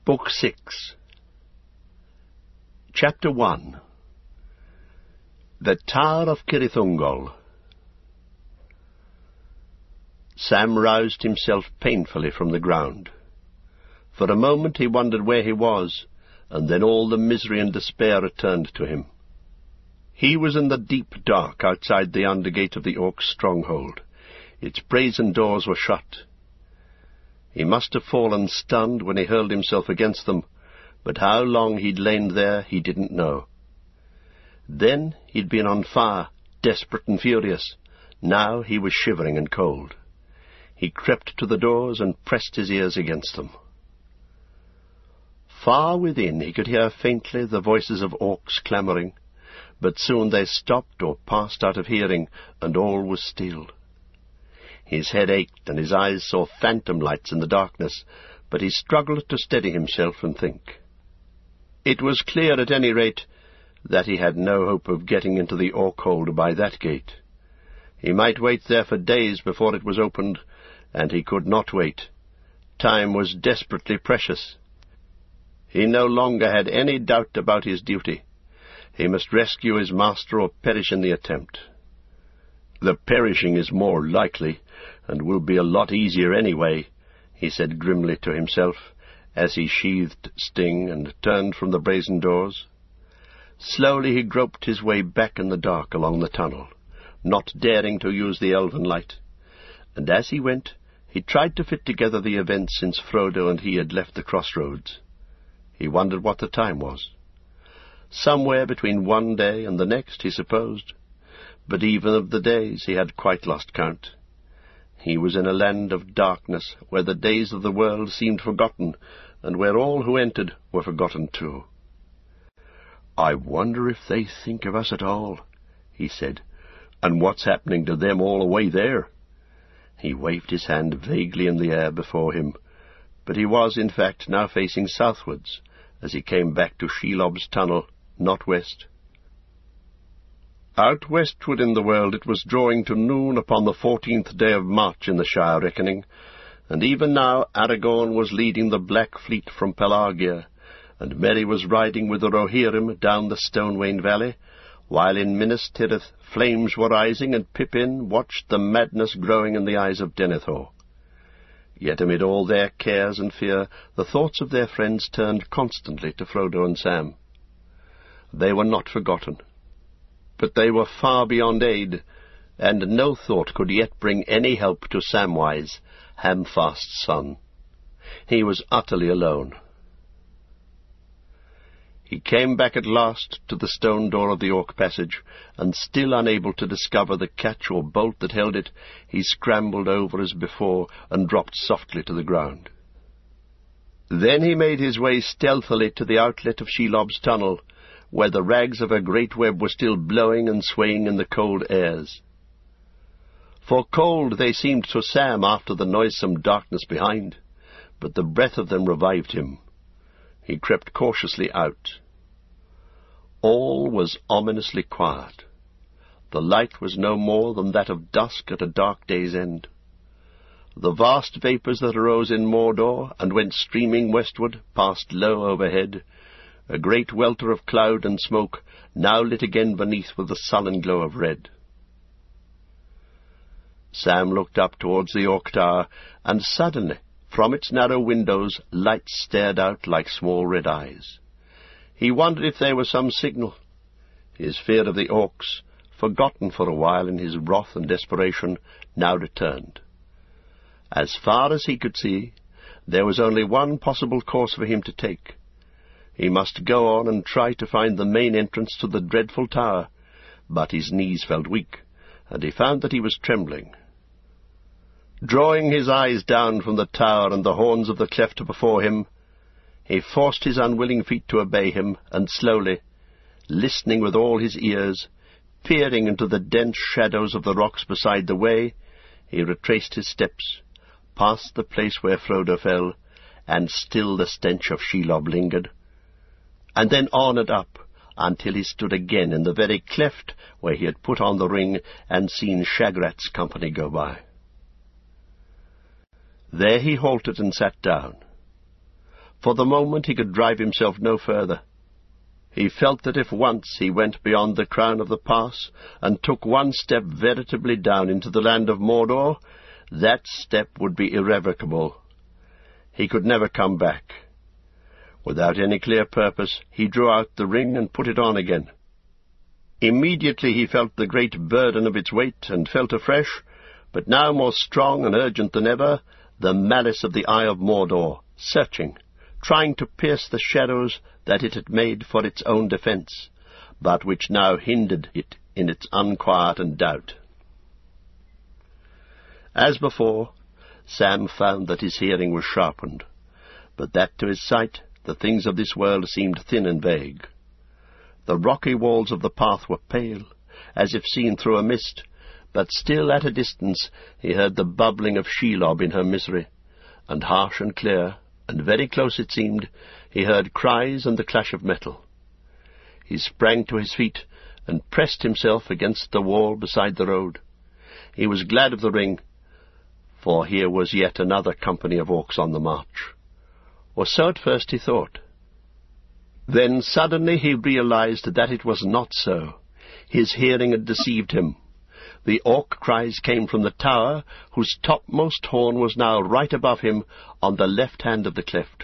Book 6 Chapter 1 The Tower of Cirithungol. Sam roused himself painfully from the ground. For a moment he wondered where he was, and then all the misery and despair returned to him. He was in the deep dark outside the under-gate of the Orcs' stronghold. Its brazen doors were shut. He must have fallen stunned when he hurled himself against them, but how long he'd lain there he didn't know. Then he'd been on fire, desperate and furious. Now he was shivering and cold. He crept to the doors and pressed his ears against them. Far within he could hear faintly the voices of Orcs clamouring, but soon they stopped or passed out of hearing, and all was still. His head ached, and his eyes saw phantom lights in the darkness, but he struggled to steady himself and think. It was clear, at any rate, that he had no hope of getting into the Orkhold by that gate. He might wait there for days before it was opened, and he could not wait. Time was desperately precious. He no longer had any doubt about his duty. He must rescue his master or perish in the attempt. "The perishing is more likely, and will be a lot easier anyway," he said grimly to himself, as he sheathed Sting and turned from the brazen doors. Slowly he groped his way back in the dark along the tunnel, not daring to use the elven light, and as he went he tried to fit together the events since Frodo and he had left the crossroads. He wondered what the time was. Somewhere between one day and the next, he supposed, but even of the days he had quite lost count. He was in a land of darkness, where the days of the world seemed forgotten, and where all who entered were forgotten too. "I wonder if they think of us at all," he said, "and what's happening to them all away there?" He waved his hand vaguely in the air before him, but he was, in fact, now facing southwards, as he came back to Shelob's tunnel, not west. Out westward in the world it was drawing to noon upon the 14th day of March in the Shire reckoning, and even now Aragorn was leading the Black Fleet from Pelargir, and Merry was riding with the Rohirrim down the Stonewain Valley, while in Minas Tirith flames were rising, and Pippin watched the madness growing in the eyes of Denethor. Yet amid all their cares and fear, the thoughts of their friends turned constantly to Frodo and Sam. They were not forgotten, but they were far beyond aid, and no thought could yet bring any help to Samwise, Hamfast's son. He was utterly alone. He came back at last to the stone door of the Orc passage, and still unable to discover the catch or bolt that held it, he scrambled over as before and dropped softly to the ground. Then he made his way stealthily to the outlet of Shelob's tunnel, where the rags of a great web were still blowing and swaying in the cold airs. For cold they seemed to Sam after the noisome darkness behind, but the breath of them revived him. He crept cautiously out. All was ominously quiet. The light was no more than that of dusk at a dark day's end. The vast vapours that arose in Mordor and went streaming westward passed low overhead, a great welter of cloud and smoke, now lit again beneath with the sullen glow of red. Sam looked up towards the Orc Tower, and suddenly, from its narrow windows, lights stared out like small red eyes. He wondered if they were some signal. His fear of the Orcs, forgotten for a while in his wrath and desperation, now returned. As far as he could see, there was only one possible course for him to take. He must go on and try to find the main entrance to the dreadful tower, but his knees felt weak, and he found that he was trembling. Drawing his eyes down from the tower and the horns of the cleft before him, he forced his unwilling feet to obey him, and slowly, listening with all his ears, peering into the dense shadows of the rocks beside the way, he retraced his steps, past the place where Frodo fell, and still the stench of Shelob lingered, and then on and up, until he stood again in the very cleft where he had put on the ring and seen Shagrat's company go by. There he halted and sat down. For the moment he could drive himself no further. He felt that if once he went beyond the crown of the pass, and took one step veritably down into the land of Mordor, that step would be irrevocable. He could never come back. Without any clear purpose, he drew out the ring and put it on again. Immediately he felt the great burden of its weight, and felt afresh, but now more strong and urgent than ever, the malice of the Eye of Mordor, searching, trying to pierce the shadows that it had made for its own defence, but which now hindered it in its unquiet and doubt. As before, Sam found that his hearing was sharpened, but that to his sight the things of this world seemed thin and vague. The rocky walls of the path were pale, as if seen through a mist, but still at a distance he heard the bubbling of Shelob in her misery, and harsh and clear, and very close it seemed, he heard cries and the clash of metal. He sprang to his feet, and pressed himself against the wall beside the road. He was glad of the ring, for here was yet another company of orcs on the march. Or so at first he thought. Then suddenly he realized that it was not so. His hearing had deceived him. The orc cries came from the tower, whose topmost horn was now right above him on the left hand of the cleft.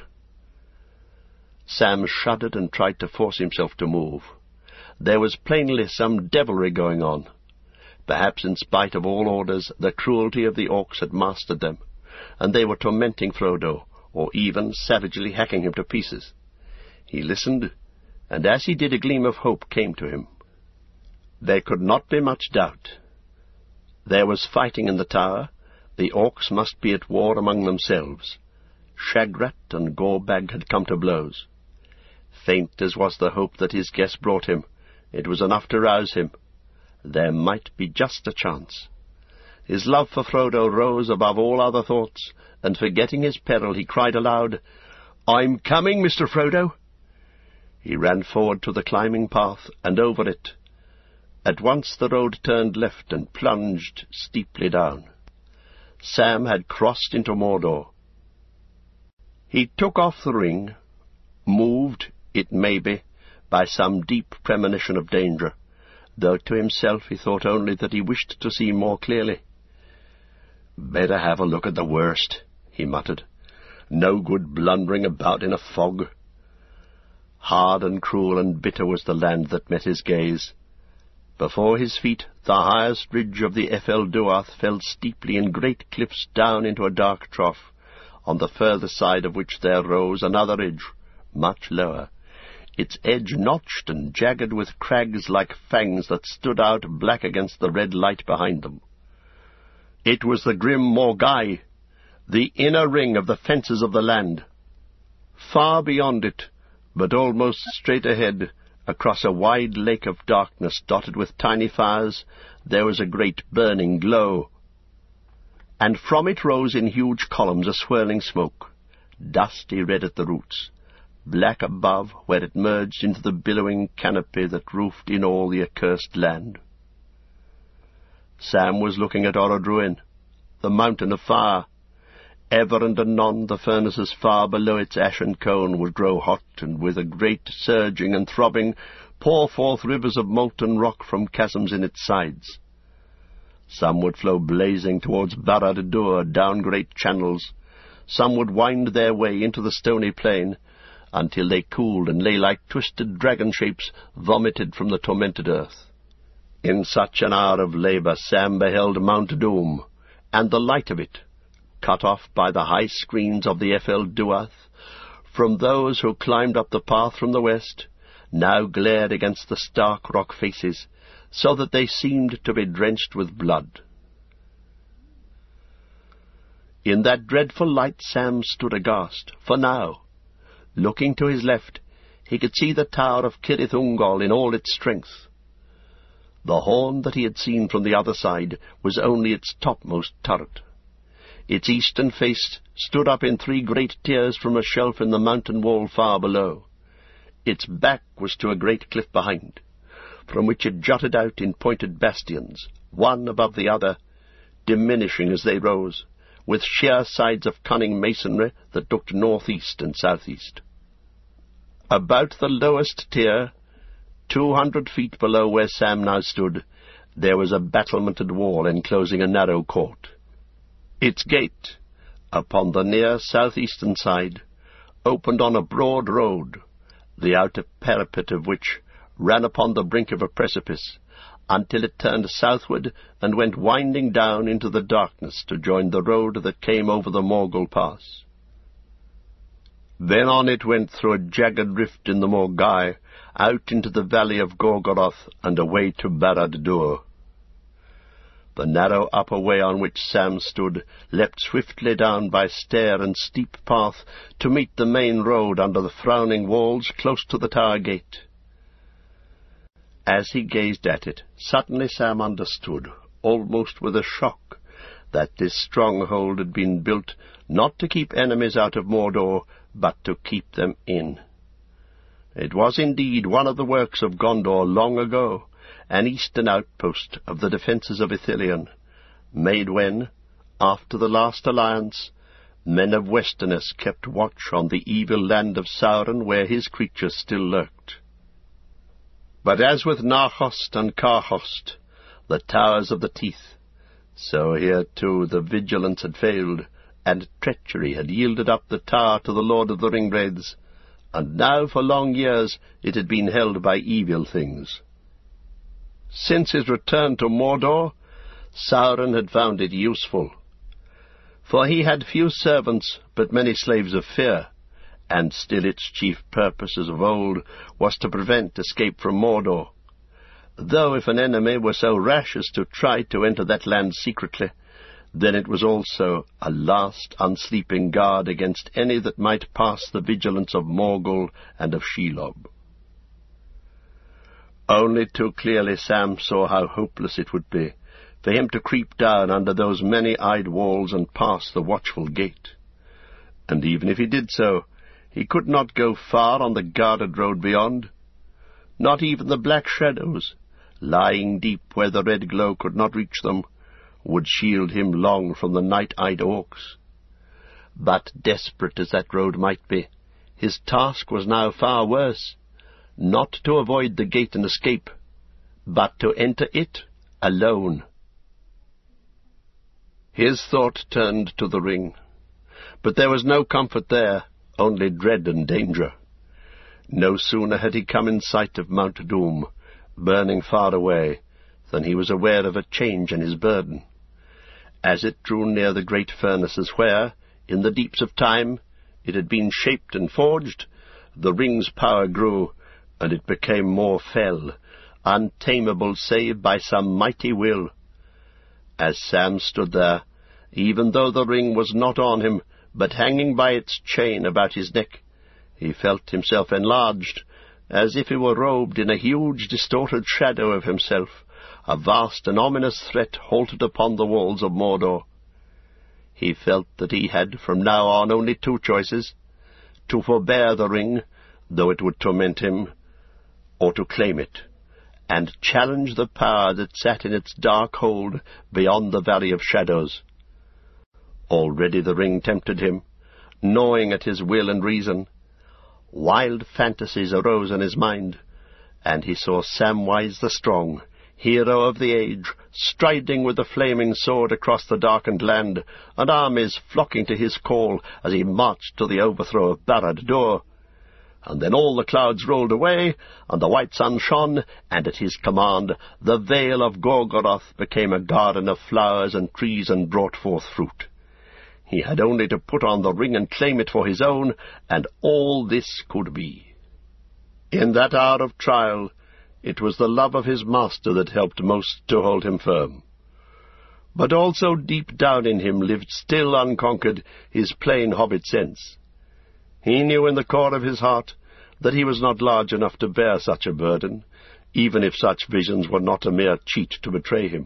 Sam shuddered and tried to force himself to move. There was plainly some devilry going on. Perhaps in spite of all orders, the cruelty of the orcs had mastered them, and they were tormenting Frodo, or even savagely hacking him to pieces. He listened, and as he did a gleam of hope came to him. There could not be much doubt. There was fighting in the tower. The orcs must be at war among themselves. Shagrat and Gorbag had come to blows. Faint as was the hope that his guess brought him, it was enough to rouse him. There might be just a chance. His love for Frodo rose above all other thoughts, and forgetting his peril, he cried aloud, "I'm coming, Mr. Frodo!" He ran forward to the climbing path, and over it. At once the road turned left and plunged steeply down. Sam had crossed into Mordor. He took off the ring, moved, it may be, by some deep premonition of danger, though to himself he thought only that he wished to see more clearly. "Better have a look at the worst," he muttered. "No good blundering about in a fog." Hard and cruel and bitter was the land that met his gaze. Before his feet the highest ridge of the Ephel Duath fell steeply in great cliffs down into a dark trough, on the further side of which there rose another ridge, much lower, its edge notched and jagged with crags like fangs that stood out black against the red light behind them. It was the grim Morgai, the inner ring of the fences of the land. Far beyond it, but almost straight ahead, across a wide lake of darkness dotted with tiny fires, there was a great burning glow, and from it rose in huge columns a swirling smoke, dusty red at the roots, black above where it merged into the billowing canopy that roofed in all the accursed land. Sam was looking at Orodruin, the mountain of fire. Ever and anon the furnaces far below its ashen cone would grow hot, and with a great surging and throbbing pour forth rivers of molten rock from chasms in its sides. Some would flow blazing towards Barad-dûr down great channels. Some would wind their way into the stony plain, until they cooled and lay like twisted dragon shapes vomited from the tormented earth. In such an hour of labour Sam beheld Mount Doom, and the light of it, cut off by the high screens of the Ephel Duath, from those who climbed up the path from the west, now glared against the stark rock faces, so that they seemed to be drenched with blood. In that dreadful light Sam stood aghast, for now, looking to his left, he could see the tower of Cirith Ungol in all its strength. The horn that he had seen from the other side was only its topmost turret. Its eastern face stood up in 3 great tiers from a shelf in the mountain wall far below. Its back was to a great cliff behind, from which it jutted out in pointed bastions, one above the other, diminishing as they rose, with sheer sides of cunning masonry that looked north-east and south-east. About the lowest tier, 200 feet below where Sam now stood, there was a battlemented wall enclosing a narrow court. Its gate, upon the near south-eastern side, opened on a broad road, the outer parapet of which ran upon the brink of a precipice, until it turned southward and went winding down into the darkness to join the road that came over the Morgul Pass. Then on it went through a jagged rift in the Morgai, out into the valley of Gorgoroth and away to Barad-dûr. The narrow upper way on which Sam stood leapt swiftly down by stair and steep path to meet the main road under the frowning walls close to the tower gate. As he gazed at it, suddenly Sam understood, almost with a shock, that this stronghold had been built not to keep enemies out of Mordor, but to keep them in. It was indeed one of the works of Gondor long ago, an eastern outpost of the defences of Ithilien, made when, after the last alliance, men of Westerness kept watch on the evil land of Sauron where his creatures still lurked. But as with Narhost and Karhost, the towers of the teeth, so here too the vigilance had failed, and treachery had yielded up the tower to the Lord of the Ringwraiths, and now for long years it had been held by evil things. Since his return to Mordor, Sauron had found it useful, for he had few servants but many slaves of fear, and still its chief purpose as of old was to prevent escape from Mordor, though if an enemy were so rash as to try to enter that land secretly, then it was also a last unsleeping guard against any that might pass the vigilance of Morgul and of Shelob. Only too clearly Sam saw how hopeless it would be for him to creep down under those many-eyed walls and pass the watchful gate. And even if he did so, he could not go far on the guarded road beyond. Not even the black shadows, lying deep where the red glow could not reach them, would shield him long from the night-eyed orcs. But desperate as that road might be, his task was now far worse, not to avoid the gate and escape, but to enter it alone. His thought turned to the ring, but there was no comfort there, only dread and danger. No sooner had he come in sight of Mount Doom, burning far away, than he was aware of a change in his burden. As it drew near the great furnaces where, in the deeps of time, it had been shaped and forged, the ring's power grew, and it became more fell, untamable save by some mighty will. As Sam stood there, even though the ring was not on him, but hanging by its chain about his neck, he felt himself enlarged, as if he were robed in a huge distorted shadow of himself. A vast and ominous threat halted upon the walls of Mordor. He felt that he had from now on only two choices: to forbear the ring, though it would torment him, or to claim it, and challenge the power that sat in its dark hold beyond the Valley of Shadows. Already the ring tempted him, gnawing at his will and reason. Wild fantasies arose in his mind, and he saw Samwise the Strong, hero of the age, striding with the flaming sword across the darkened land, and armies flocking to his call as he marched to the overthrow of Barad-dûr. And then all the clouds rolled away, and the white sun shone, and at his command the vale of Gorgoroth became a garden of flowers and trees and brought forth fruit. He had only to put on the ring and claim it for his own, and all this could be. In that hour of trial, it was the love of his master that helped most to hold him firm. But also deep down in him lived still unconquered his plain hobbit sense. He knew in the core of his heart that he was not large enough to bear such a burden, even if such visions were not a mere cheat to betray him.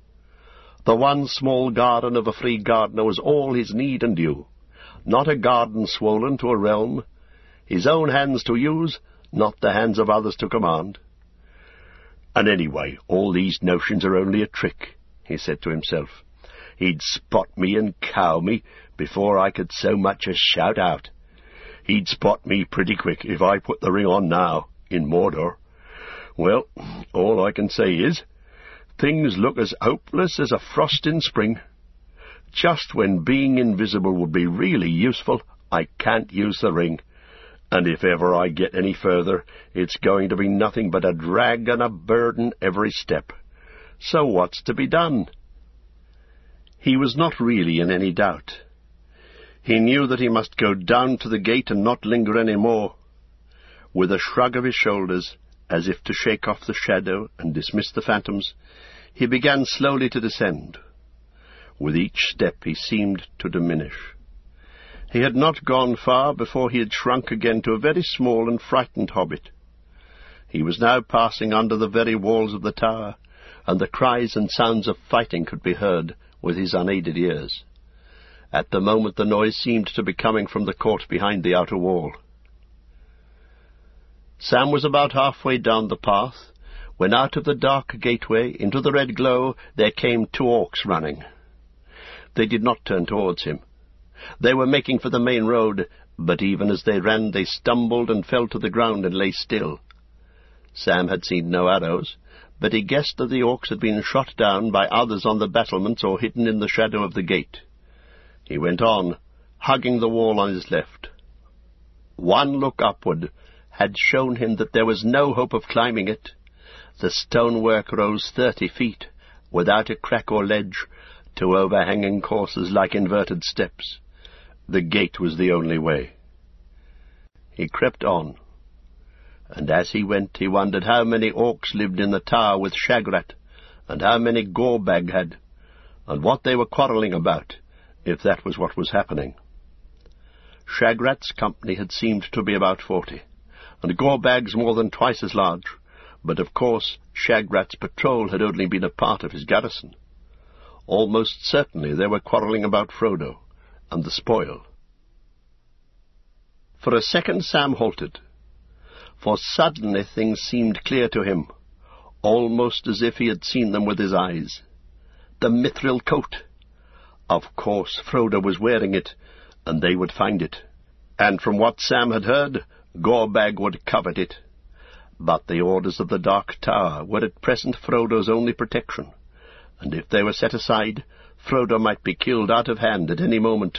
The one small garden of a free gardener was all his need and due, not a garden swollen to a realm, his own hands to use, not the hands of others to command. And anyway, all these notions are only a trick, he said to himself. he'd spot me and cow me before I could so much as shout out. He'd spot me pretty quick if I put the ring on now, in Mordor. Well, all I can say is, things look as hopeless as a frost in spring. Just when being invisible would be really useful, I can't use the ring. And if ever I get any further, it's going to be nothing but a drag and a burden every step. So what's to be done? He was not really in any doubt. He knew that he must go down to the gate and not linger any more. With a shrug of his shoulders, as if to shake off the shadow and dismiss the phantoms, he began slowly to descend. With each step he seemed to diminish. He had not gone far before he had shrunk again to a very small and frightened hobbit. He was now passing under the very walls of the tower, and the cries and sounds of fighting could be heard with his unaided ears. At the moment the noise seemed to be coming from the court behind the outer wall. Sam was about halfway down the path, when out of the dark gateway into the red glow there came 2 orcs running. They did not turn towards him. They were making for the main road, but even as they ran they stumbled and fell to the ground and lay still. Sam had seen no arrows, but he guessed that the orcs had been shot down by others on the battlements or hidden in the shadow of the gate. He went on, hugging the wall on his left. One look upward had shown him that there was no hope of climbing it. The stonework rose 30 feet, without a crack or ledge, to overhanging courses like inverted steps. The gate was the only way. He crept on, and as he went he wondered how many orcs lived in the tower with Shagrat, and how many Gorbag had, and what they were quarrelling about, if that was what was happening. Shagrat's company had seemed to be about 40, and Gorbag's more than twice as large, but of course Shagrat's patrol had only been a part of his garrison. Almost certainly they were quarrelling about Frodo and the spoil. For a second Sam halted, for suddenly things seemed clear to him, almost as if he had seen them with his eyes. The mithril coat! Of course Frodo was wearing it, and they would find it. And from what Sam had heard, Gorbag would covet it. But the orders of the Dark Tower were at present Frodo's only protection, and if they were set aside, Frodo might be killed out of hand at any moment.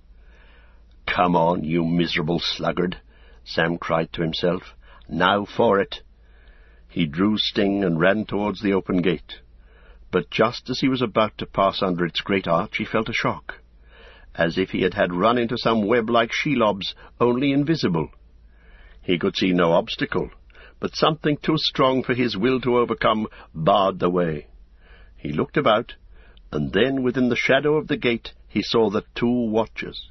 "Come on, you miserable sluggard," Sam cried to himself. "Now for it." He drew Sting and ran towards the open gate. But just as he was about to pass under its great arch, he felt a shock, as if he had run into some web like Shelob's, only invisible. He could see no obstacle, but something too strong for his will to overcome barred the way. He looked about, and then within the shadow of the gate he saw the 2 watchers.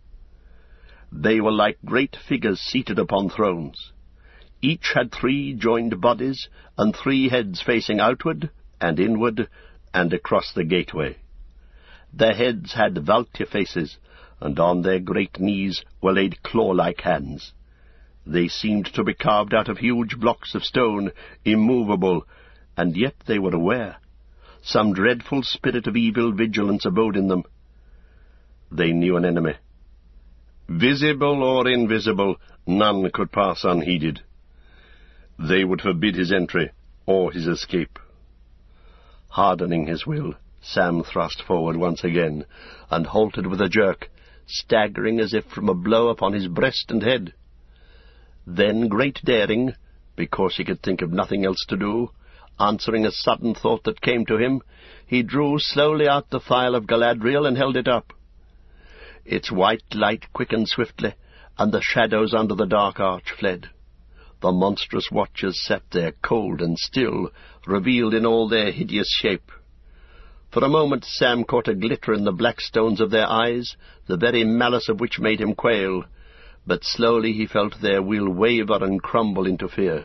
They were like great figures seated upon thrones. Each had 3 joined bodies, and 3 heads facing outward and inward and across the gateway. Their heads had Valkyr faces, and on their great knees were laid claw-like hands. They seemed to be carved out of huge blocks of stone, immovable, and yet they were aware. Some dreadful spirit of evil vigilance abode in them. They knew an enemy. Visible or invisible, none could pass unheeded. They would forbid his entry or his escape. Hardening his will, Sam thrust forward once again, and halted with a jerk, staggering as if from a blow upon his breast and head. Then, great daring, because he could think of nothing else to do, answering a sudden thought that came to him, he drew slowly out the phial of Galadriel and held it up. Its white light quickened swiftly, and the shadows under the dark arch fled. The monstrous watchers sat there, cold and still, revealed in all their hideous shape. For a moment Sam caught a glitter in the black stones of their eyes, the very malice of which made him quail, but slowly he felt their will waver and crumble into fear.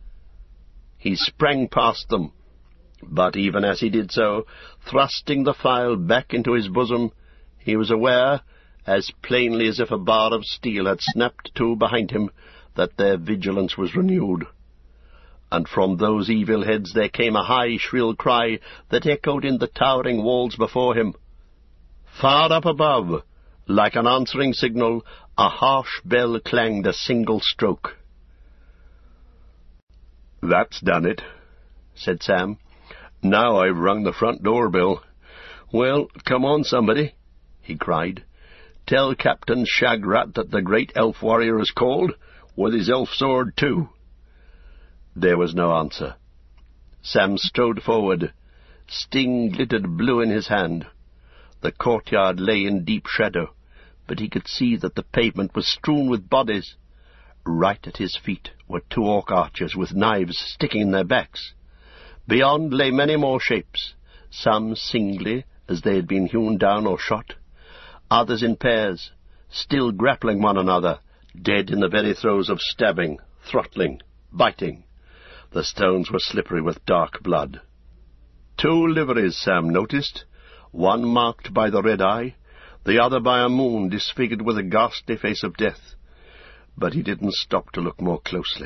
He sprang past them, but even as he did so, thrusting the phial back into his bosom, he was aware, as plainly as if a bar of steel had snapped to behind him, that their vigilance was renewed. And from those evil heads there came a high, shrill cry that echoed in the towering walls before him. Far up above, like an answering signal, a harsh bell clanged a single stroke. "That's done it," said Sam. "Now I've rung the front door bell. Well, come on, somebody," he cried. "Tell Captain Shagrat that the great elf warrior is called, with his elf sword too." There was no answer. Sam strode forward. Sting glittered blue in his hand. The courtyard lay in deep shadow, but he could see that the pavement was strewn with bodies. Right at his feet were 2 orc archers with knives sticking in their backs. Beyond lay many more shapes, some singly, as they had been hewn down or shot, others in pairs, still grappling one another, dead in the very throes of stabbing, throttling, biting. The stones were slippery with dark blood. 2 liveries Sam noticed, one marked by the red eye, the other by a moon disfigured with the ghastly face of death. But he didn't stop to look more closely.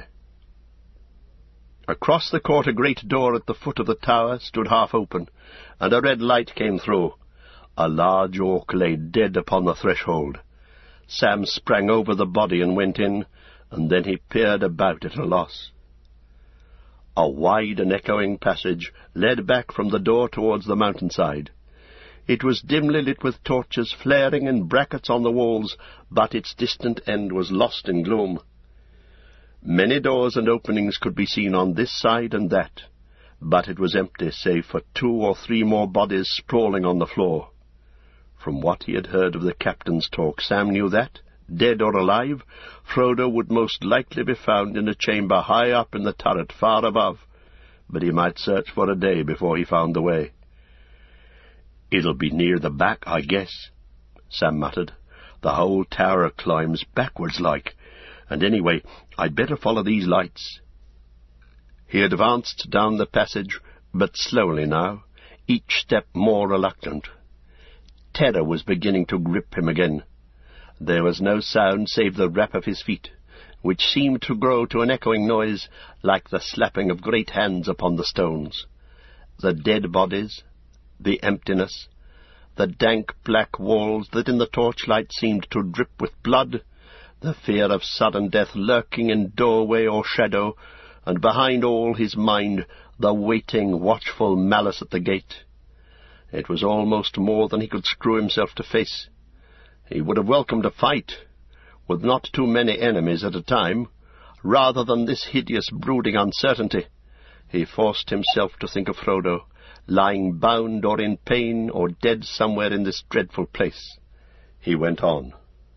Across the court a great door at the foot of the tower stood half open, and a red light came through. A large orc lay dead upon the threshold. Sam sprang over the body and went in, and then he peered about at a loss. A wide and echoing passage led back from the door towards the mountainside. It was dimly lit with torches flaring in brackets on the walls, but its distant end was lost in gloom. Many doors and openings could be seen on this side and that, but it was empty save for 2 or 3 more bodies sprawling on the floor. From what he had heard of the captain's talk, Sam knew that, dead or alive, Frodo would most likely be found in a chamber high up in the turret far above, but he might search for a day before he found the way. "It'll be near the back, I guess," Sam muttered. "The whole tower climbs backwards like, and anyway, I'd better follow these lights." He advanced down the passage, but slowly now, each step more reluctant. Terror was beginning to grip him again. There was no sound save the rap of his feet, which seemed to grow to an echoing noise like the slapping of great hands upon the stones. The dead bodies, the emptiness, the dank black walls that in the torchlight seemed to drip with blood, the fear of sudden death lurking in doorway or shadow, and behind all his mind the waiting, watchful malice at the gate. It was almost more than he could screw himself to face. He would have welcomed a fight, with not too many enemies at a time, rather than this hideous brooding uncertainty. He forced himself to think of Frodo, lying bound or in pain or dead somewhere in this dreadful place. He went on.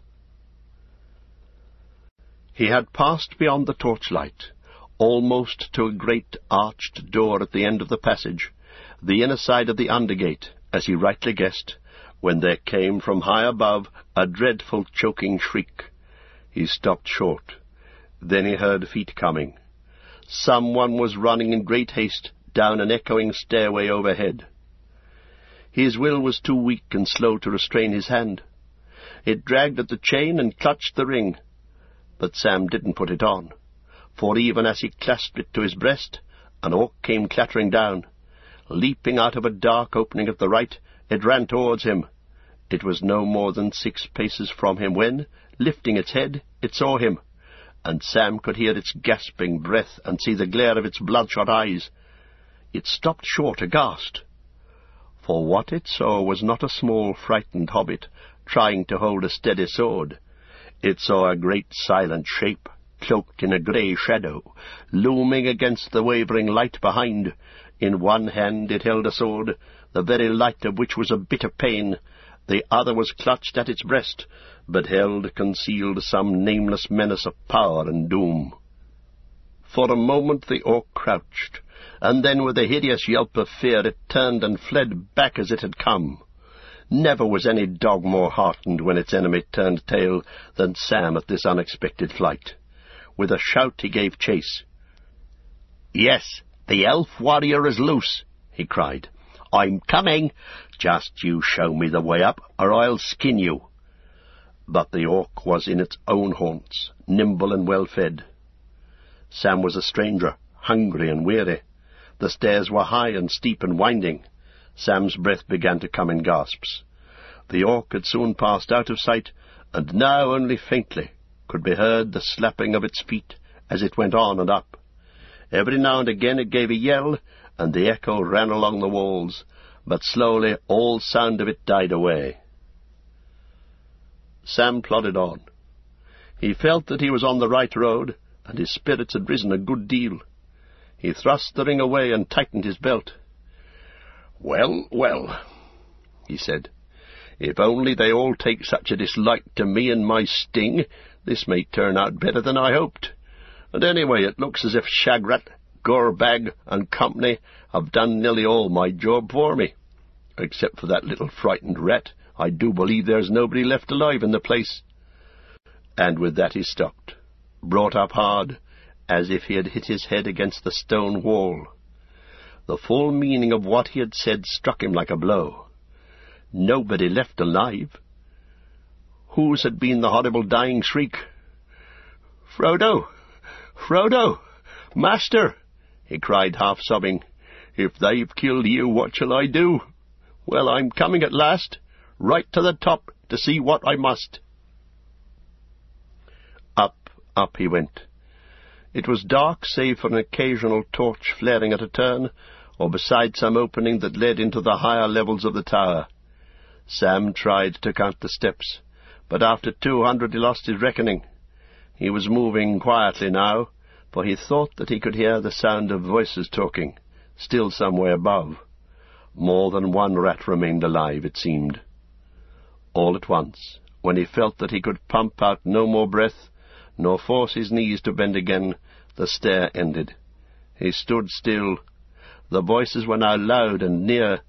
He had passed beyond the torchlight, almost to a great arched door at the end of the passage, the inner side of the undergate, as he rightly guessed, when there came from high above a dreadful choking shriek. He stopped short. Then he heard feet coming. Someone was running in great haste down an echoing stairway overhead. His will was too weak and slow to restrain his hand. It dragged at the chain and clutched the ring, but Sam didn't put it on, for even as he clasped it to his breast, an orc came clattering down. Leaping out of a dark opening at the right, it ran towards him. It was no more than 6 paces from him when, lifting its head, it saw him, and Sam could hear its gasping breath and see the glare of its bloodshot eyes. It stopped short, aghast, for what it saw was not a small, frightened hobbit trying to hold a steady sword. It saw a great silent shape, cloaked in a grey shadow, looming against the wavering light behind. In one hand it held a sword, the very light of which was a bitter pain. The other was clutched at its breast, but held concealed some nameless menace of power and doom. For a moment the orc crouched, and then with a hideous yelp of fear it turned and fled back as it had come. Never was any dog more heartened when its enemy turned tail than Sam at this unexpected flight. With a shout he gave chase. "Yes, the elf warrior is loose," he cried. "I'm coming. Just you show me the way up, or I'll skin you." But the orc was in its own haunts, nimble and well-fed. Sam was a stranger, hungry and weary. The stairs were high and steep and winding. Sam's breath began to come in gasps. The orc had soon passed out of sight, and now only faintly could be heard the slapping of its feet as it went on and up. Every now and again it gave a yell, and the echo ran along the walls, but slowly all sound of it died away. Sam plodded on. He felt that he was on the right road, and his spirits had risen a good deal. He thrust the ring away and tightened his belt. "Well, well," he said, "if only they all take such a dislike to me and my sting, this may turn out better than I hoped. And anyway, it looks as if Shagrat, Gorbag, and company have done nearly all my job for me. Except for that little frightened rat, I do believe there's nobody left alive in the place." And with that he stopped, brought up hard, as if he had hit his head against the stone wall. The full meaning of what he had said struck him like a blow. Nobody left alive. Whose had been the horrible dying shriek? "Frodo! Frodo! Master!" he cried, half-sobbing. "If they've killed you, what shall I do? Well, I'm coming at last, right to the top, to see what I must." Up he went. It was dark, save for an occasional torch flaring at a turn, or beside some opening that led into the higher levels of the tower. Sam tried to count the steps, but after 200 he lost his reckoning. He was moving quietly now, for he thought that he could hear the sound of voices talking, still somewhere above. More than one rat remained alive, it seemed. All at once, when he felt that he could pump out no more breath, nor force his knees to bend again, the stair ended. He stood still. The voices were now loud and near.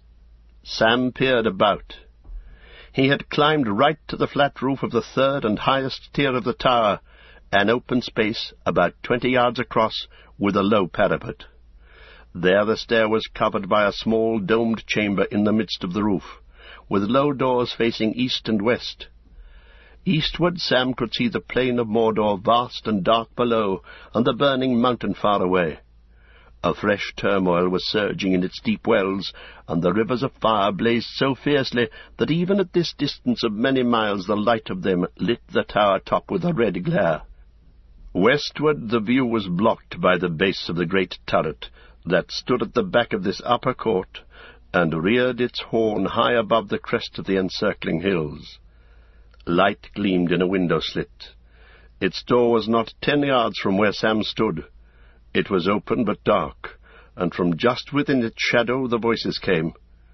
Sam peered about. He had climbed right to the flat roof of the third and highest tier of the tower, an open space about 20 yards across, with a low parapet. There the stair was covered by a small domed chamber in the midst of the roof, with low doors facing east and west. Eastward Sam could see the plain of Mordor vast and dark below, and the burning mountain far away. A fresh turmoil was surging in its deep wells, and the rivers of fire blazed so fiercely that even at this distance of many miles the light of them lit the tower top with a red glare. Westward the view was blocked by the base of the great turret that stood at the back of this upper court, and reared its horn high above the crest of the encircling hills. Light gleamed in a window slit. Its door was not 10 yards from where Sam stood. It was open but dark, and from just within its shadow the voices came.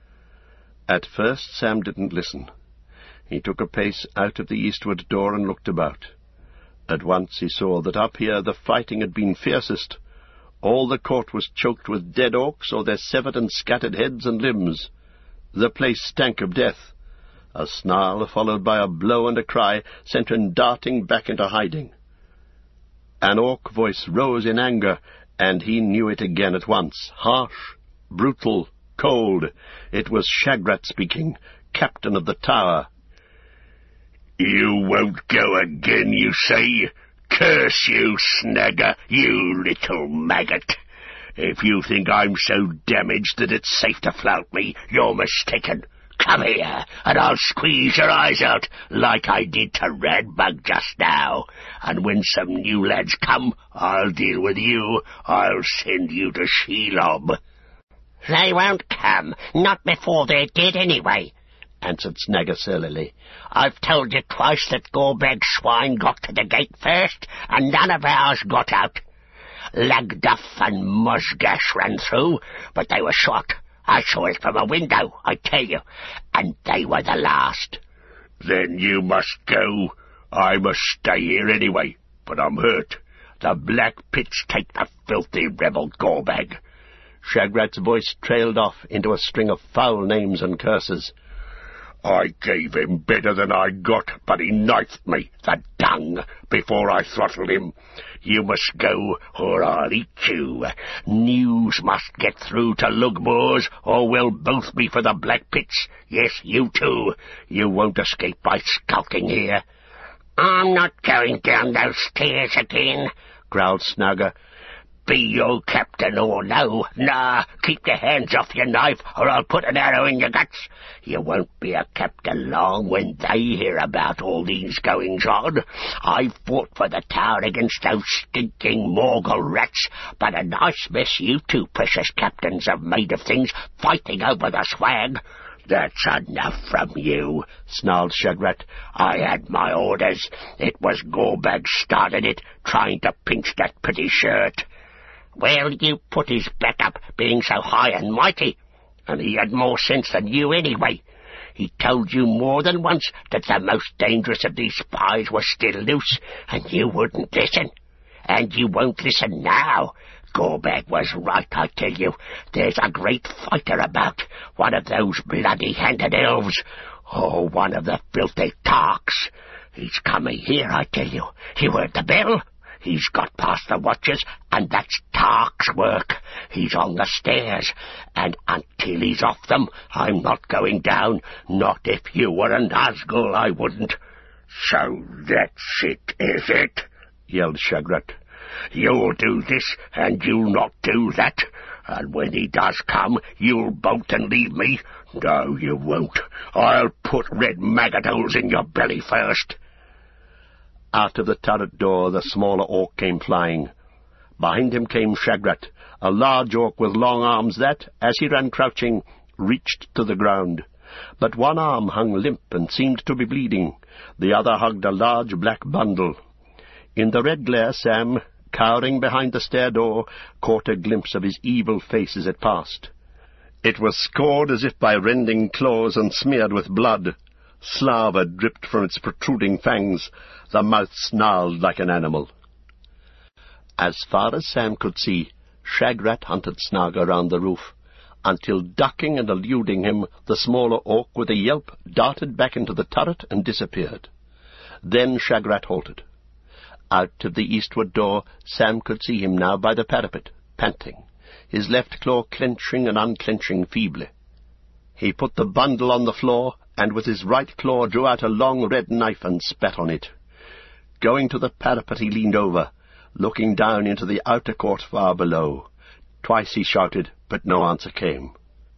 At first Sam didn't listen. He took a pace out of the eastward door and looked about. At once he saw that up here the fighting had been fiercest. All the court was choked with dead orcs or their severed and scattered heads and limbs. The place stank of death. A snarl, followed by a blow and a cry, sent him darting back into hiding. An orc voice rose in anger, and he knew it again at once. Harsh, brutal, cold. It was Shagrat speaking, captain of the tower. "You won't go again, you say? Curse you, Snagger, you little maggot! If you think I'm so damaged that it's safe to flout me, you're mistaken. Come here, and I'll squeeze your eyes out, like I did to Radbug just now. And when some new lads come, I'll deal with you. I'll send you to Shelob." "They won't come, not before they're dead anyway," answered Snagger surlily. "I've told you twice that Gorbag's swine got to the gate first, and none of ours got out. Lagduff and Muzgash ran through, but they were shot. I saw it from a window, I tell you, and they were the last." "Then you must go. I must stay here anyway, but I'm hurt. The Black Pits take the filthy rebel Gorbag." Shagrat's voice trailed off into a string of foul names and curses. "I gave him better than I got, but he knifed me, the dung, before I throttled him. You must go, or I'll eat you. News must get through to Lugmoors, or we'll both be for the Black Pits. Yes, you too. You won't escape by skulking here." "I'm not going down those stairs again," growled Snagger. be your captain or no. Nah, keep your hands off your knife, or I'll put an arrow in your guts. You won't be a captain long when they hear about all these goings-on. I fought for the tower against those stinking Morgul rats, but a nice mess you two precious captains have made of things, fighting over the swag. That's enough from you, snarled Shagrat. I had my orders. It was Gorbag started it, trying to pinch that pretty shirt. Well, you put his back up, being so high and mighty, and he had more sense than you anyway. He told you more than once that the most dangerous of these spies was still loose, and you wouldn't listen. And you won't listen now. Gorbag was right, I tell you. There's a great fighter about, one of those bloody-handed elves. Oh, one of the filthy Tarks. He's coming here, I tell you. You heard the bell? He's got past the watchers, and that's Tark's work. He's on the stairs, and until he's off them, I'm not going down. Not if you were a Nazgul, I wouldn't. So that's it, is it? Yelled Shagrat. You'll do this, and you'll not do that. And when he does come, you'll bolt and leave me. No, you won't. I'll put red maggot holes in your belly first. Out of the turret door the smaller orc came flying. Behind him came Shagrat, a large orc with long arms that, as he ran crouching, reached to the ground. But one arm hung limp and seemed to be bleeding. The other hugged a large black bundle. In the red glare, Sam, cowering behind the stair door, caught a glimpse of his evil face as it passed. It was scored as if by rending claws and smeared with blood. Slava dripped from its protruding fangs. The mouth snarled like an animal. As far as Sam could see, Shagrat hunted Snarg around the roof, until, ducking and eluding him, the smaller orc, with a yelp, darted back into the turret and disappeared. Then Shagrat halted. Out of the eastward door, Sam could see him now by the parapet, panting, his left claw clenching and unclenching feebly. He put the bundle on the floor, and with his right claw drew out a long red knife and spat on it. Going to the parapet, he leaned over, looking down into the outer court far below. Twice he shouted, but no answer came.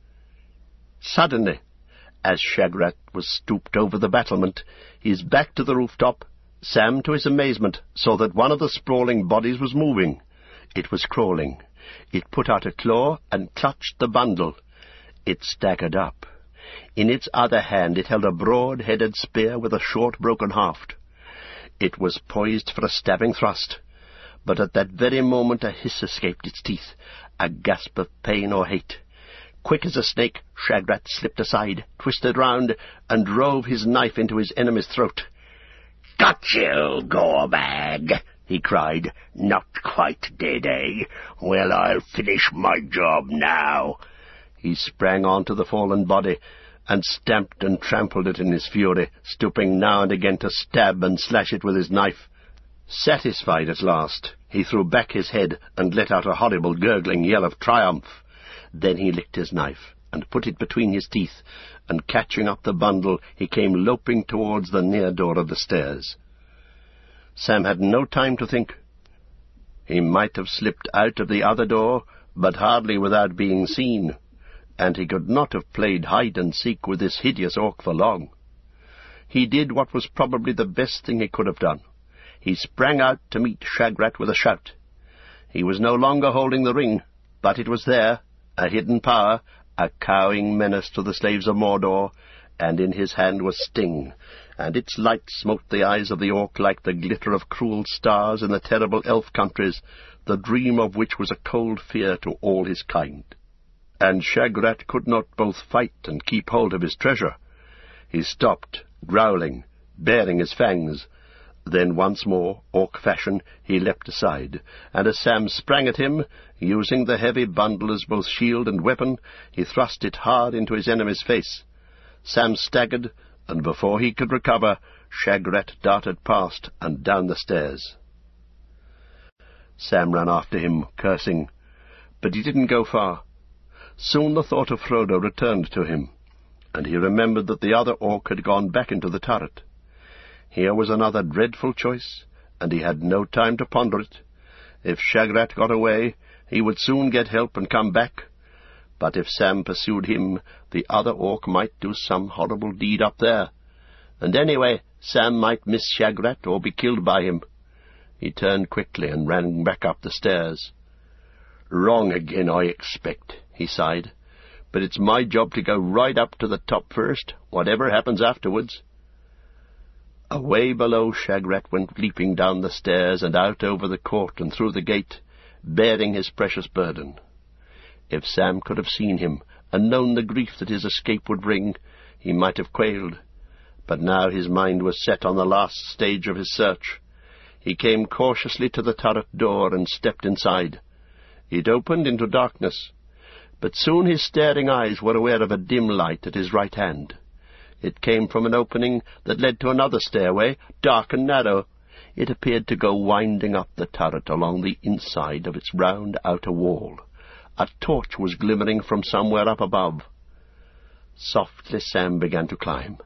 Suddenly, as Shagrat was stooped over the battlement, his back to the rooftop, Sam, to his amazement, saw that one of the sprawling bodies was moving. It was crawling. It put out a claw and clutched the bundle. It staggered up. In its other hand it held a broad-headed spear with a short broken haft. It was poised for a stabbing thrust, but at that very moment a hiss escaped its teeth, a gasp of pain or hate. Quick as a snake, Shagrat slipped aside, twisted round, and drove his knife into his enemy's throat. "Got you, Gorbag!" he cried. "Not quite dead, eh? Well, I'll finish my job now." He sprang on to the fallen body, and stamped and trampled it in his fury, stooping now and again to stab and slash it with his knife. Satisfied at last, he threw back his head and let out a horrible gurgling yell of triumph. Then he licked his knife, and put it between his teeth, and catching up the bundle, he came loping towards the near door of the stairs. Sam had no time to think. He might have slipped out of the other door, but hardly without being seen, and he could not have played hide-and-seek with this hideous orc for long. He did what was probably the best thing he could have done. He sprang out to meet Shagrat with a shout. He was no longer holding the ring, but it was there, a hidden power, a cowing menace to the slaves of Mordor, and in his hand was Sting, and its light smote the eyes of the orc like the glitter of cruel stars in the terrible elf countries, the dream of which was a cold fear to all his kind. And Shagrat could not both fight and keep hold of his treasure. He stopped, growling, baring his fangs. Then once more, orc fashion, he leapt aside, and as Sam sprang at him, using the heavy bundle as both shield and weapon, he thrust it hard into his enemy's face. Sam staggered, and before he could recover, Shagrat darted past and down the stairs. Sam ran after him, cursing, but he didn't go far. Soon the thought of Frodo returned to him, and he remembered that the other orc had gone back into the turret. Here was another dreadful choice, and he had no time to ponder it. If Shagrat got away, he would soon get help and come back. But if Sam pursued him, the other orc might do some horrible deed up there. And anyway, Sam might miss Shagrat or be killed by him. He turned quickly and ran back up the stairs. "Wrong again, I expect," he sighed. "But it's my job to go right up to the top first, whatever happens afterwards." Away below, Shagrat went leaping down the stairs and out over the court and through the gate, bearing his precious burden. If Sam could have seen him and known the grief that his escape would bring, he might have quailed. But now his mind was set on the last stage of his search. He came cautiously to the turret door and stepped inside. It opened into darkness, but soon his staring eyes were aware of a dim light at his right hand. It came from an opening that led to another stairway, dark and narrow. It appeared to go winding up the turret along the inside of its round outer wall. A torch was glimmering from somewhere up above. Softly Sam began to climb.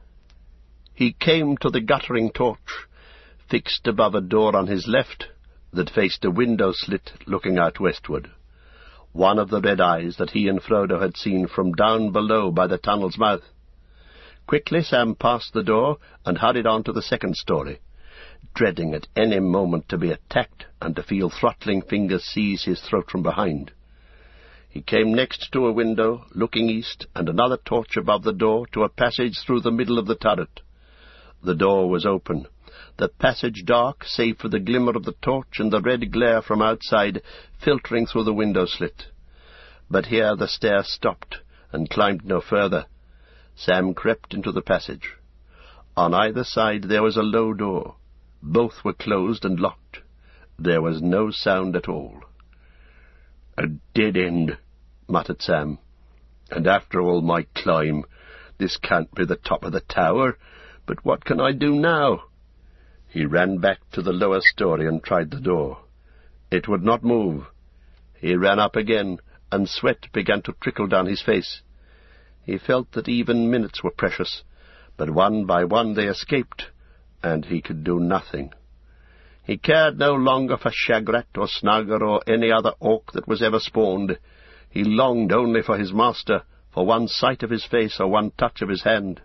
He came to the guttering torch, fixed above a door on his left that faced a window slit looking out westward. One of the red eyes that he and Frodo had seen from down below by the tunnel's mouth. Quickly Sam passed the door and hurried on to the second story, dreading at any moment to be attacked and to feel throttling fingers seize his throat from behind. He came next to a window looking east and another torch above the door to a passage through the middle of the turret. The door was open, the passage dark save for the glimmer of the torch and the red glare from outside filtering through the window slit. But here the stair stopped and climbed no further. Sam crept into the passage. On either side there was a low door. Both were closed and locked. There was no sound at all. "A dead end," muttered Sam. "And after all my climb, this can't be the top of the tower. But what can I do now?" He ran back to the lower story and tried the door. It would not move. He ran up again, and sweat began to trickle down his face. He felt that even minutes were precious, but one by one they escaped, and he could do nothing. He cared no longer for Shagrat or Snugger or any other orc that was ever spawned. He longed only for his master, for one sight of his face or one touch of his hand.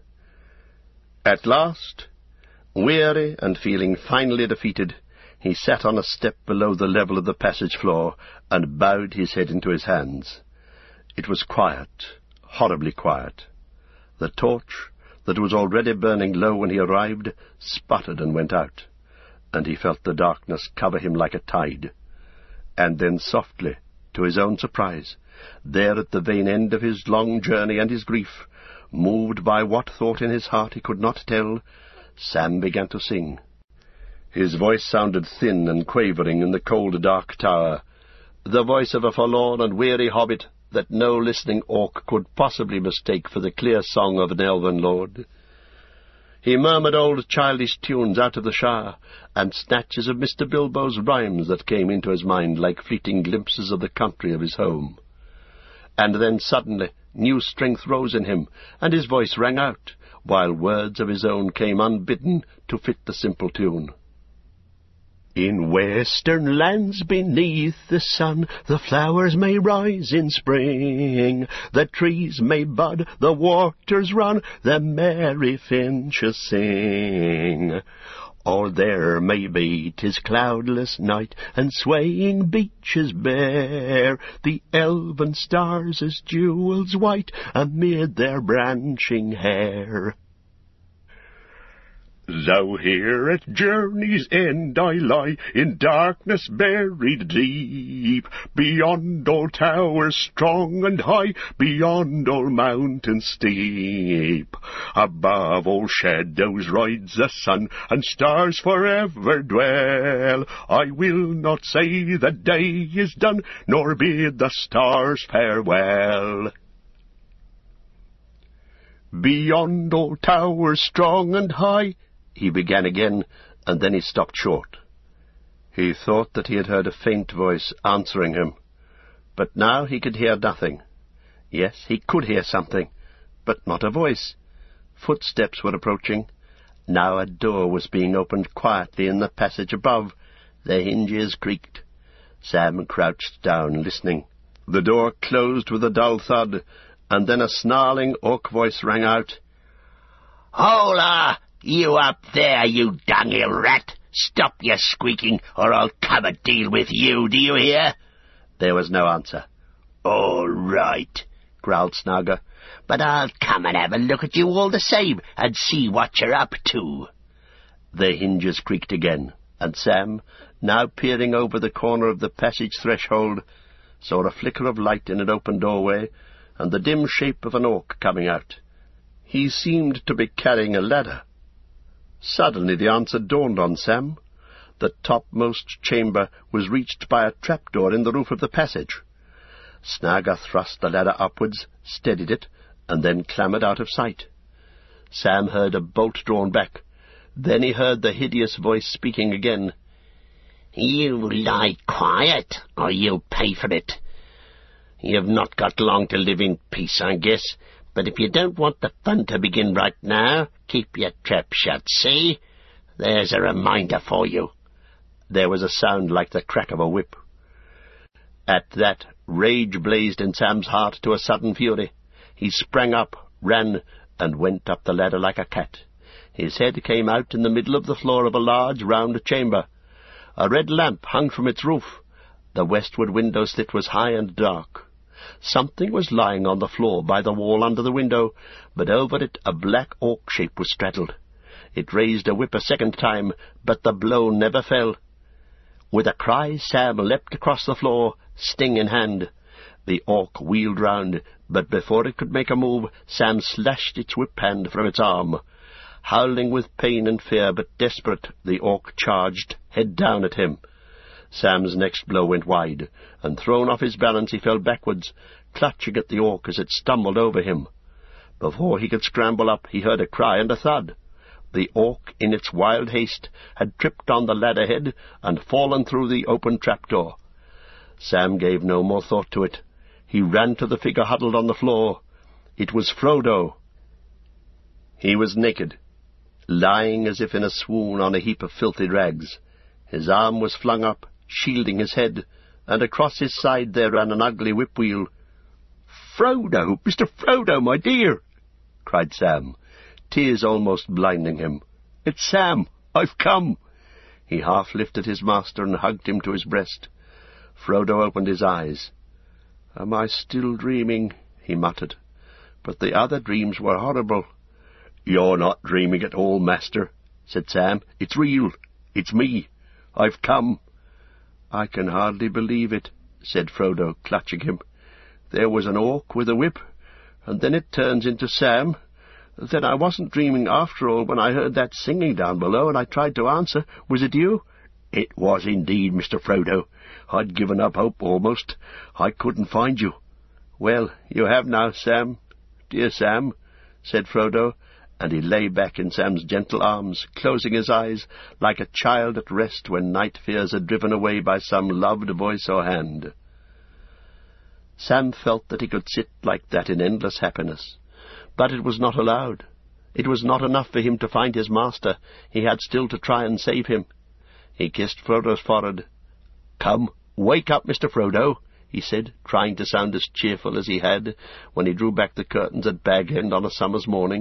At last, weary and feeling finally defeated, he sat on a step below the level of the passage floor and bowed his head into his hands. It was quiet, horribly quiet. The torch, that was already burning low when he arrived, sputtered and went out, and he felt the darkness cover him like a tide. And then softly, to his own surprise, there at the vain end of his long journey and his grief, moved by what thought in his heart he could not tell, Sam began to sing. His voice sounded thin and quavering in the cold, dark tower, the voice of a forlorn and weary hobbit that no listening orc could possibly mistake for the clear song of an elven lord. He murmured old childish tunes out of the Shire, and snatches of Mr. Bilbo's rhymes that came into his mind like fleeting glimpses of the country of his home. And then suddenly new strength rose in him, and his voice rang out, while words of his own came unbidden to fit the simple tune. In western lands beneath the sun, the flowers may rise in spring, the trees may bud, the waters run, the merry finches sing. Or there may be 'tis cloudless night, and swaying beeches bare, the elven stars as jewels white amid their branching hair. Though here at journey's end I lie, in darkness buried deep, beyond all towers strong and high, beyond all mountains steep. Above all shadows rides the sun, and stars forever dwell. I will not say the day is done, nor bid the stars farewell. Beyond all towers strong and high, he began again, and then he stopped short. He thought that he had heard a faint voice answering him, but now he could hear nothing. Yes, he could hear something, but not a voice. Footsteps were approaching. Now a door was being opened quietly in the passage above. The hinges creaked. Sam crouched down, listening. The door closed with a dull thud, and then a snarling orc voice rang out. "Hola! You up there, you dunghill rat! Stop your squeaking, or I'll come and deal with you, do you hear?" There was no answer. "All right," growled Snarger, "but I'll come and have a look at you all the same, and see what you're up to." The hinges creaked again, and Sam, now peering over the corner of the passage threshold, saw a flicker of light in an open doorway, and the dim shape of an orc coming out. He seemed to be carrying a ladder. Suddenly the answer dawned on Sam. The topmost chamber was reached by a trapdoor in the roof of the passage. Snarger thrust the ladder upwards, steadied it, and then clambered out of sight. Sam heard a bolt drawn back. Then he heard the hideous voice speaking again. "You lie quiet, or you'll pay for it. You've not got long to live in peace, I guess, but if you don't want the fun to begin right now, keep your trap shut, see? There's a reminder for you." There was a sound like the crack of a whip. At that, rage blazed in Sam's heart to a sudden fury. He sprang up, ran, and went up the ladder like a cat. His head came out in the middle of the floor of a large, round chamber. A red lamp hung from its roof. The westward window slit was high and dark. Something was lying on the floor by the wall under the window, but over it a black orc shape was straddled. It raised a whip a second time, but the blow never fell. With a cry, Sam leapt across the floor, sting in hand. The orc wheeled round, but before it could make a move, Sam slashed its whip-hand from its arm. Howling with pain and fear, but desperate, the orc charged, head down at him. Sam's next blow went wide, and thrown off his balance he fell backwards, clutching at the orc as it stumbled over him. Before he could scramble up, he heard a cry and a thud. The orc, in its wild haste, had tripped on the ladder-head and fallen through the open trapdoor. Sam gave no more thought to it. He ran to the figure huddled on the floor. It was Frodo. He was naked, lying as if in a swoon on a heap of filthy rags. His arm was flung up, shielding his head, and across his side there ran an ugly whip-wheel. "Frodo! Mr. Frodo, my dear!" cried Sam, tears almost blinding him. "It's Sam! I've come!" He half lifted his master and hugged him to his breast. Frodo opened his eyes. "Am I still dreaming?" he muttered. "But the other dreams were horrible." "You're not dreaming at all, master," said Sam. "It's real. It's me. I've come." "I can hardly believe it," said Frodo, clutching him. "There was an orc with a whip, and then it turns into Sam. Then I wasn't dreaming after all when I heard that singing down below, and I tried to answer. Was it you?" "It was indeed, Mr. Frodo. I'd given up hope almost. I couldn't find you." "Well, you have now, Sam. Dear Sam," said Frodo, and he lay back in Sam's gentle arms, closing his eyes like a child at rest when night fears are driven away by some loved voice or hand. Sam felt that he could sit like that in endless happiness, but it was not allowed. It was not enough for him to find his master. He had still to try and save him. He kissed Frodo's forehead. "Come, wake up, Mr. Frodo," he said, trying to sound as cheerful as he had when he drew back the curtains at Bag End on a summer's morning.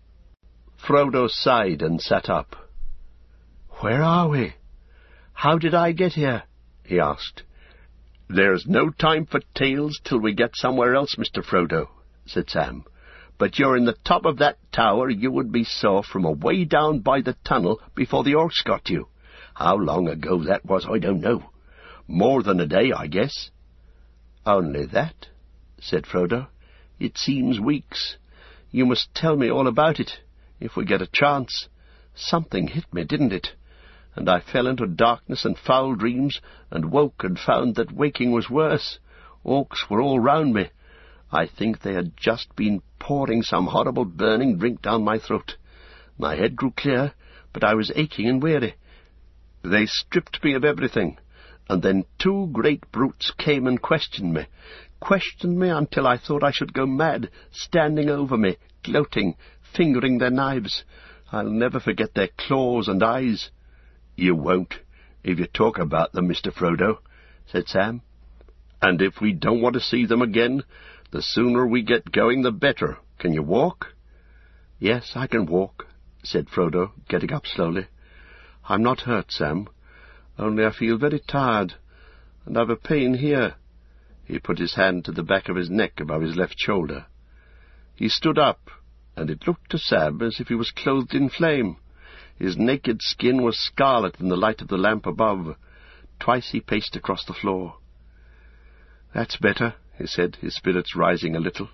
Frodo sighed and sat up. "Where are we? How did I get here?" he asked. "There's no time for tales till we get somewhere else, Mr. Frodo," said Sam. "But you're in the top of that tower you would be saw from away down by the tunnel before the orcs got you. How long ago that was, I don't know. More than a day, I guess." "Only that?" said Frodo. "It seems weeks. You must tell me all about it, if we get a chance. Something hit me, didn't it? And I fell into darkness and foul dreams, and woke and found that waking was worse. Orcs were all round me. I think they had just been pouring some horrible burning drink down my throat. My head grew clear, but I was aching and weary. They stripped me of everything, and then two great brutes came and questioned me until I thought I should go mad, standing over me, gloating, fingering their knives. I'll never forget their claws and eyes." "You won't, if you talk about them, Mr. Frodo," said Sam. "And if we don't want to see them again, the sooner we get going the better. Can you walk?" "Yes, I can walk," said Frodo, getting up slowly. "I'm not hurt, Sam, only I feel very tired, and I've a pain here." He put his hand to the back of his neck above his left shoulder. He stood up, and it looked to Sam as if he was clothed in flame. His naked skin was scarlet in the light of the lamp above. Twice he paced across the floor. "That's better," he said, his spirits rising a little.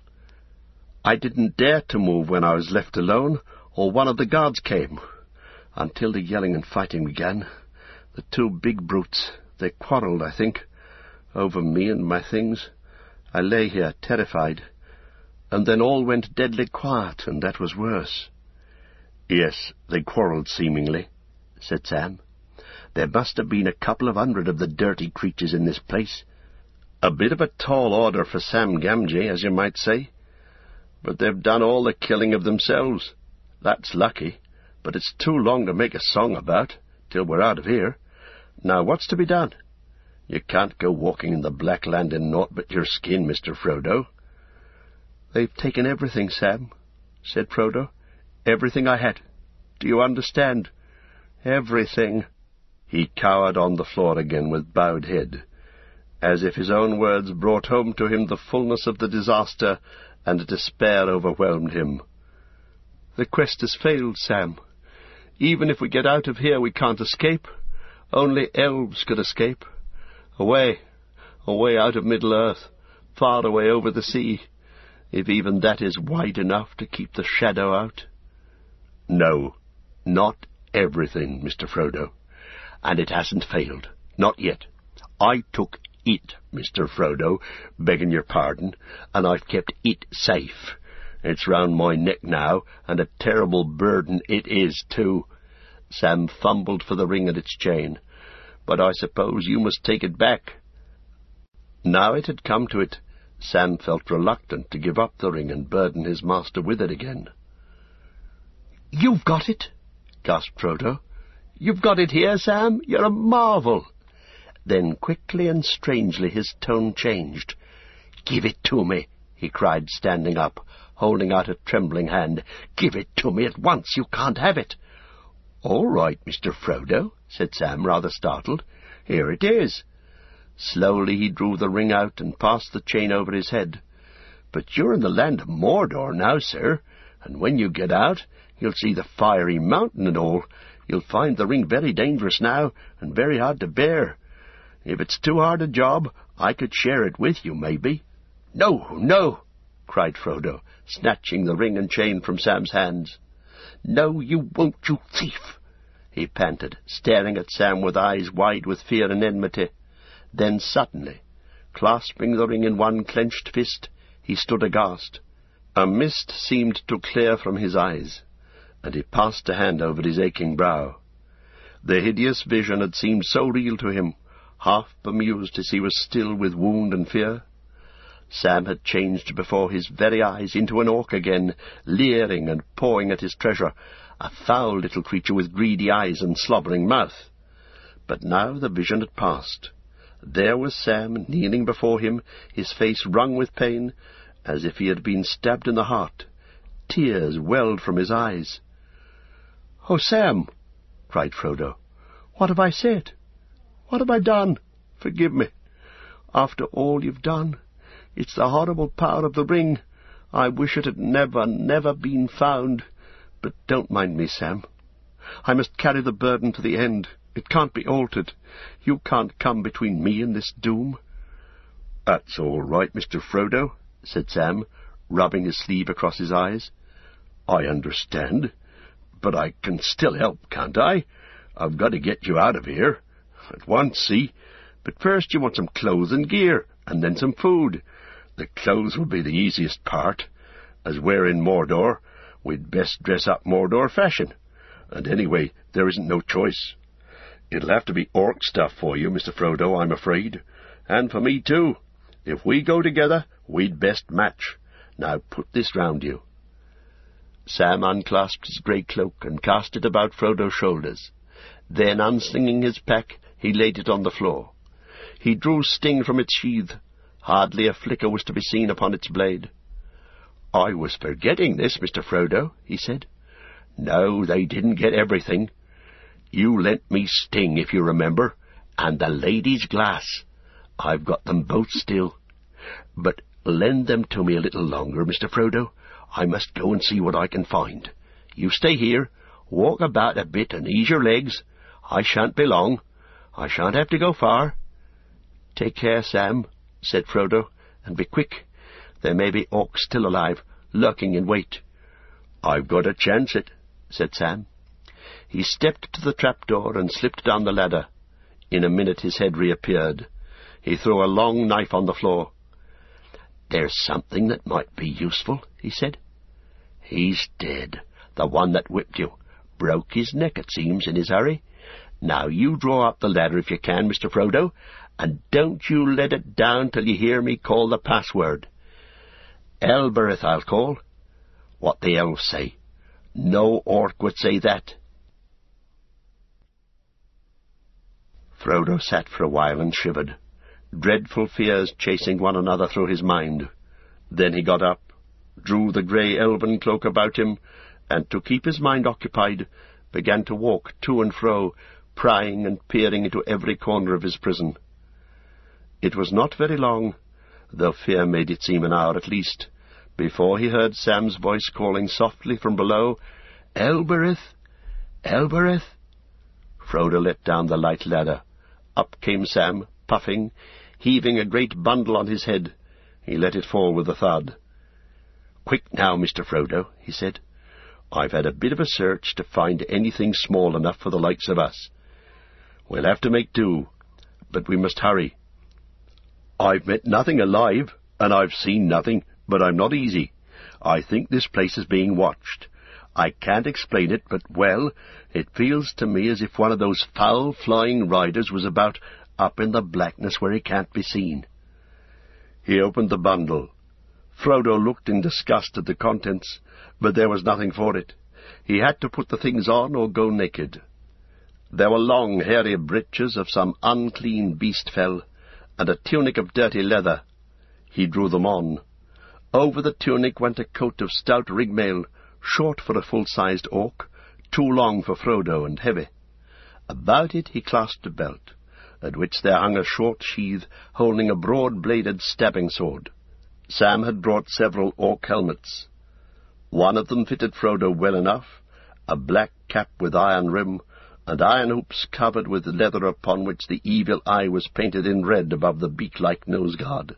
"I didn't dare to move when I was left alone, or one of the guards came, until the yelling and fighting began. The two big brutes, they quarrelled, I think, over me and my things. I lay here, terrified, and then all went deadly quiet, and that was worse." "Yes, they quarrelled, seemingly," said Sam. "There must have been a couple of 100 of the dirty creatures in this place. A bit of a tall order for Sam Gamgee, as you might say. But they've done all the killing of themselves. That's lucky, but it's too long to make a song about, till we're out of here. Now what's to be done? You can't go walking in the Black Land in naught but your skin, Mr. Frodo." "They've taken everything, Sam," said Frodo. "Everything I had. Do you understand? Everything." He cowered on the floor again with bowed head, as if his own words brought home to him the fullness of the disaster, and despair overwhelmed him. "The quest has failed, Sam. Even if we get out of here, we can't escape. Only elves could escape. Away out of Middle-earth, far away over the sea, if even that is wide enough to keep the shadow out." "No, not everything, Mr. Frodo. And it hasn't failed. Not yet. I took it, Mr. Frodo, begging your pardon, and I've kept it safe. It's round my neck now, and a terrible burden it is, too." Sam fumbled for the ring and its chain. "But I suppose you must take it back." Now it had come to it, Sam felt reluctant to give up the ring and burden his master with it again. "You've got it?" gasped Frodo. "You've got it here, Sam? You're a marvel." Then quickly and strangely his tone changed. "Give it to me," he cried, standing up, holding out a trembling hand. "Give it to me at once. You can't have it." "All right, Mr. Frodo," said Sam, rather startled. "Here it is." Slowly he drew the ring out and passed the chain over his head. "But you're in the land of Mordor now, sir, and when you get out, you'll see the fiery mountain and all. You'll find the ring very dangerous now, and very hard to bear. If it's too hard a job, I could share it with you, maybe." "No, no!" cried Frodo, snatching the ring and chain from Sam's hands. "No, you won't, you thief!" he panted, staring at Sam with eyes wide with fear and enmity. Then suddenly, clasping the ring in one clenched fist, he stood aghast. A mist seemed to clear from his eyes, and he passed a hand over his aching brow. The hideous vision had seemed so real to him, half bemused as he was still with wound and fear. Sam had changed before his very eyes into an orc again, leering and pawing at his treasure, a foul little creature with greedy eyes and slobbering mouth. But now the vision had passed. There was Sam, kneeling before him, his face wrung with pain, as if he had been stabbed in the heart. Tears welled from his eyes. "Oh, Sam!" cried Frodo. "What have I said? What have I done? Forgive me. After all you've done, it's the horrible power of the ring. I wish it had never been found. But don't mind me, Sam. I must carry the burden to the end. It can't be altered. You can't come between me and this doom." "That's all right, Mr. Frodo," said Sam, rubbing his sleeve across his eyes. "I understand. But I can still help, can't I? I've got to get you out of here. At once, see? But first you want some clothes and gear, and then some food. The clothes will be the easiest part. As we're in Mordor, we'd best dress up Mordor fashion. And anyway, there isn't no choice. It'll have to be orc stuff for you, Mr. Frodo, I'm afraid. And for me, too. If we go together, we'd best match. Now put this round you." Sam unclasped his grey cloak and cast it about Frodo's shoulders. Then, unslinging his pack, he laid it on the floor. He drew Sting from its sheath. Hardly a flicker was to be seen upon its blade. "I was forgetting this, Mr. Frodo," he said. "No, they didn't get everything. You lent me Sting, if you remember, and the lady's glass. I've got them both still. But lend them to me a little longer, Mr. Frodo. I must go and see what I can find. You stay here, walk about a bit and ease your legs. I shan't be long. I shan't have to go far." "Take care, Sam," said Frodo, "and be quick. There may be orcs still alive, lurking in wait." "I've got to chance it," said Sam. He stepped to the trapdoor and slipped down the ladder. In a minute his head reappeared. He threw a long knife on the floor. "There's something that might be useful," he said. "He's dead, the one that whipped you. Broke his neck, it seems, in his hurry. Now you draw up the ladder if you can, Mr. Frodo, and don't you let it down till you hear me call the password. Elbereth I'll call. What the elves say. No orc would say that." Frodo sat for a while and shivered, dreadful fears chasing one another through his mind. Then he got up, drew the grey elven cloak about him, and, to keep his mind occupied, began to walk to and fro, prying and peering into every corner of his prison. It was not very long, though fear made it seem an hour at least, before he heard Sam's voice calling softly from below, "Elbereth! Elbereth!" Frodo let down the light ladder. Up came Sam, puffing, heaving a great bundle on his head. He let it fall with a thud. "Quick now, Mr. Frodo," he said. "I've had a bit of a search to find anything small enough for the likes of us. We'll have to make do, but we must hurry. I've met nothing alive, and I've seen nothing, but I'm not easy. I think this place is being watched. I can't explain it, but, well, it feels to me as if one of those foul flying riders was about up in the blackness where he can't be seen." He opened the bundle. Frodo looked in disgust at the contents, but there was nothing for it. He had to put the things on or go naked. There were long, hairy breeches of some unclean beast fell, and a tunic of dirty leather. He drew them on. Over the tunic went a coat of stout rigmail, short for a full-sized orc, too long for Frodo and heavy. About it he clasped a belt, at which there hung a short sheath holding a broad-bladed stabbing sword. Sam had brought several orc helmets. One of them fitted Frodo well enough, a black cap with iron rim, and iron hoops covered with leather upon which the evil eye was painted in red above the beak-like nose-guard.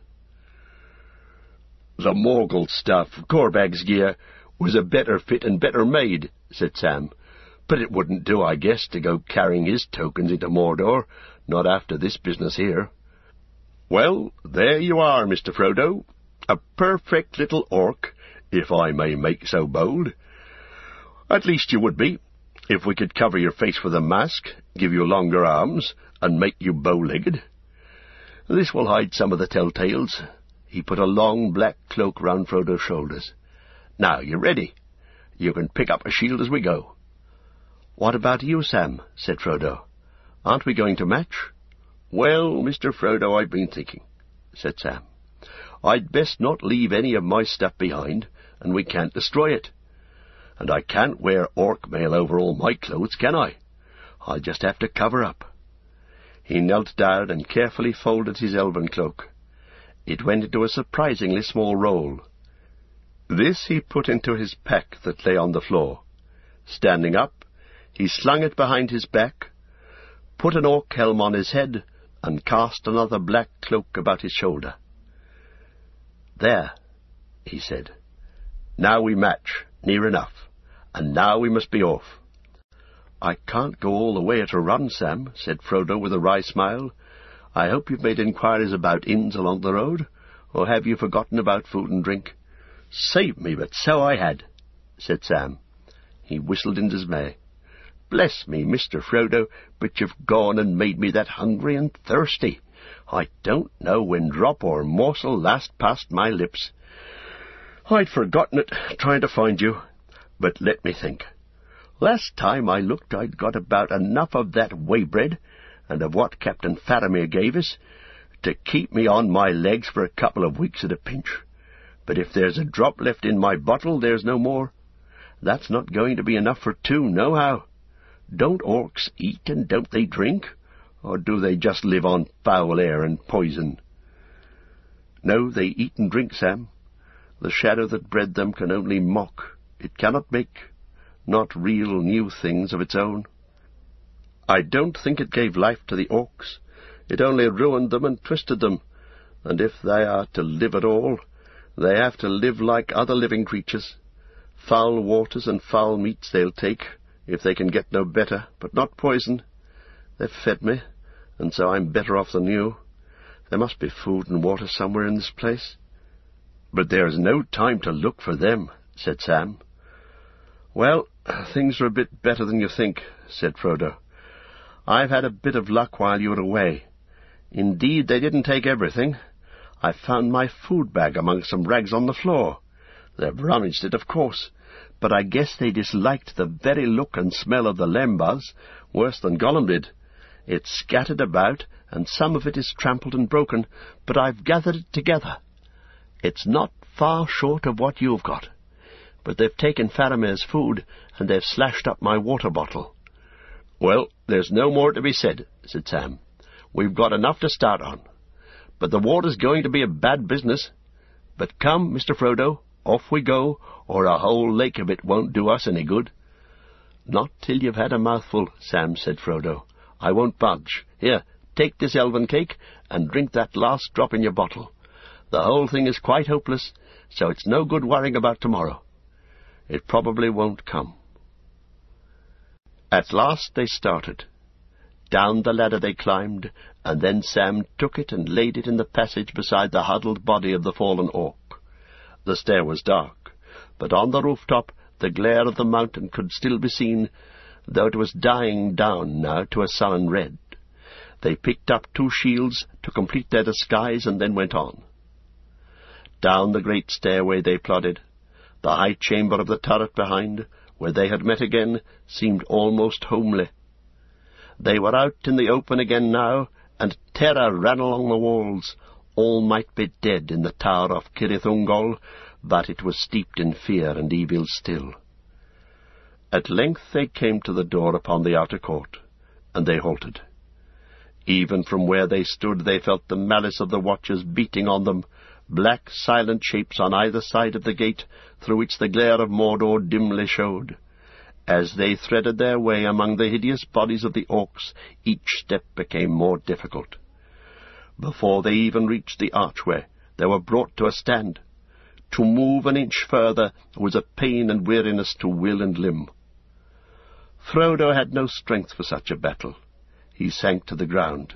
"The Morgul stuff, Gorbag's gear, was a better fit and better made," said Sam. "But it wouldn't do, I guess, to go carrying his tokens into Mordor, not after this business here." "Well, there you are, Mr. Frodo. A perfect little orc, if I may make so bold. At least you would be, if we could cover your face with a mask, give you longer arms, and make you bow-legged. This will hide some of the telltales." He put a long black cloak round Frodo's shoulders. "Now you're ready. You can pick up a shield as we go." "What about you, Sam?" said Frodo. "Aren't we going to match?" "Well, Mr. Frodo, I've been thinking," said Sam. "I'd best not leave any of my stuff behind, and we can't destroy it. And I can't wear orc mail over all my clothes, can I? I'll just have to cover up." He knelt down and carefully folded his elven cloak. It went into a surprisingly small roll. This he put into his pack that lay on the floor. Standing up, he slung it behind his back, put an orc helm on his head, and cast another black cloak about his shoulder. "There," he said. "Now we match, near enough, and now we must be off." "I can't go all the way at a run, Sam," said Frodo with a wry smile. "I hope you've made inquiries about inns along the road, or have you forgotten about food and drink?" "Save me, but so I had," said Sam. He whistled in dismay. "Bless me, Mr. Frodo, but you've gone and made me that hungry and thirsty. I don't know when drop or morsel last passed my lips. I'd forgotten it, trying to find you. But let me think. Last time I looked I'd got about enough of that whey bread, and of what Captain Faramir gave us, to keep me on my legs for a couple of weeks at a pinch. But if there's a drop left in my bottle, there's no more. That's not going to be enough for two, nohow. Don't orcs eat and don't they drink? Or do they just live on foul air and poison? No, they eat and drink, Sam. The shadow that bred them can only mock. It cannot make, not real new things of its own. I don't think it gave life to the orcs. It only ruined them and twisted them, and if they are to live at all, they have to live like other living creatures. Foul waters and foul meats they'll take, if they can get no better, but not poison. They've fed me, and so I'm better off than you. There must be food and water somewhere in this place. But there's no time to look for them, said Sam. Well, things are a bit better than you think, said Frodo. I've had a bit of luck while you were away. Indeed, they didn't take everything. I found my food bag among some rags on the floor. They've rummaged it, of course, but I guess they disliked the very look and smell of the lembas worse than Gollum did. It's scattered about, and some of it is trampled and broken, but I've gathered it together. It's not far short of what you've got. But they've taken Faramir's food, and they've slashed up my water bottle. Well, there's no more to be said, said Sam. We've got enough to start on. But the water's going to be a bad business. But come, Mr. Frodo, off we go, or a whole lake of it won't do us any good. Not till you've had a mouthful, Sam, said Frodo. I won't budge. Here, take this elven cake, and drink that last drop in your bottle. The whole thing is quite hopeless, so it's no good worrying about tomorrow. It probably won't come. At last they started. Down the ladder they climbed, and then Sam took it and laid it in the passage beside the huddled body of the fallen orc. The stair was dark, but on the rooftop the glare of the mountain could still be seen, though it was dying down now to a sullen red. They picked up 2 shields to complete their disguise and then went on. Down the great stairway they plodded. The high chamber of the turret behind, where they had met again, seemed almost homely. They were out in the open again now, and terror ran along the walls. All might be dead in the tower of Cirith Ungol, but it was steeped in fear and evil still. At length they came to the door upon the outer court, and they halted. Even from where they stood they felt the malice of the watchers beating on them, black silent shapes on either side of the gate, through which the glare of Mordor dimly showed. As they threaded their way among the hideous bodies of the orcs, each step became more difficult. Before they even reached the archway, they were brought to a stand. To move an inch further was a pain and weariness to will and limb. Frodo had no strength for such a battle. He sank to the ground.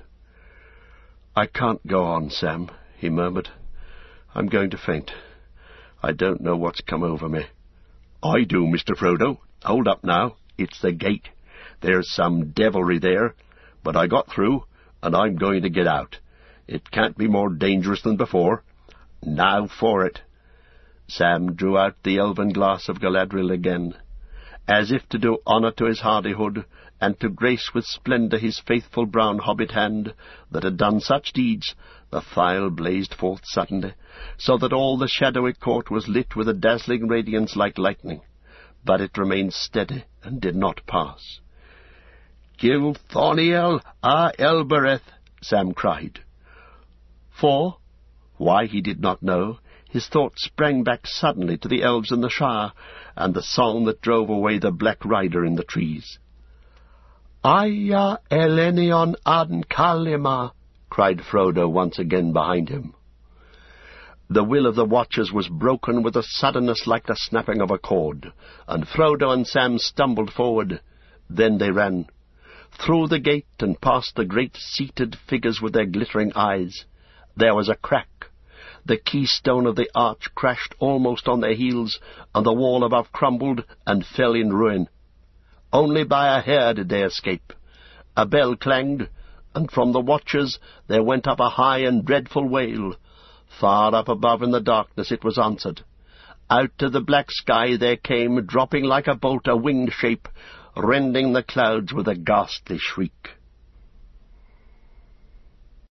"I can't go on, Sam," he murmured. "I'm going to faint. I don't know what's come over me." "I do, Mr. Frodo. Hold up now. It's the gate. There's some devilry there, but I got through, and I'm going to get out. It can't be more dangerous than before. Now for it." Sam drew out the elven glass of Galadriel again. As if to do honour to his hardihood, and to grace with splendour his faithful brown hobbit hand that had done such deeds, the phial blazed forth suddenly, so that all the shadowy court was lit with a dazzling radiance like lightning. But it remained steady and did not pass. "Gilthoniel a Elbereth," Sam cried. For, why he did not know, his thoughts sprang back suddenly to the elves in the Shire, and the song that drove away the Black Rider in the trees. "Aya Elenion an Kalima," cried Frodo once again behind him. The will of the watchers was broken with a suddenness like the snapping of a cord, and Frodo and Sam stumbled forward. Then they ran. Through the gate and past the great seated figures with their glittering eyes. There was a crack. The keystone of the arch crashed almost on their heels, and the wall above crumbled and fell in ruin. Only by a hair did they escape. A bell clanged, and from the watchers there went up a high and dreadful wail. Far up above in the darkness it was answered. Out of the black sky there came, dropping like a bolt, a winged shape, rending the clouds with a ghastly shriek.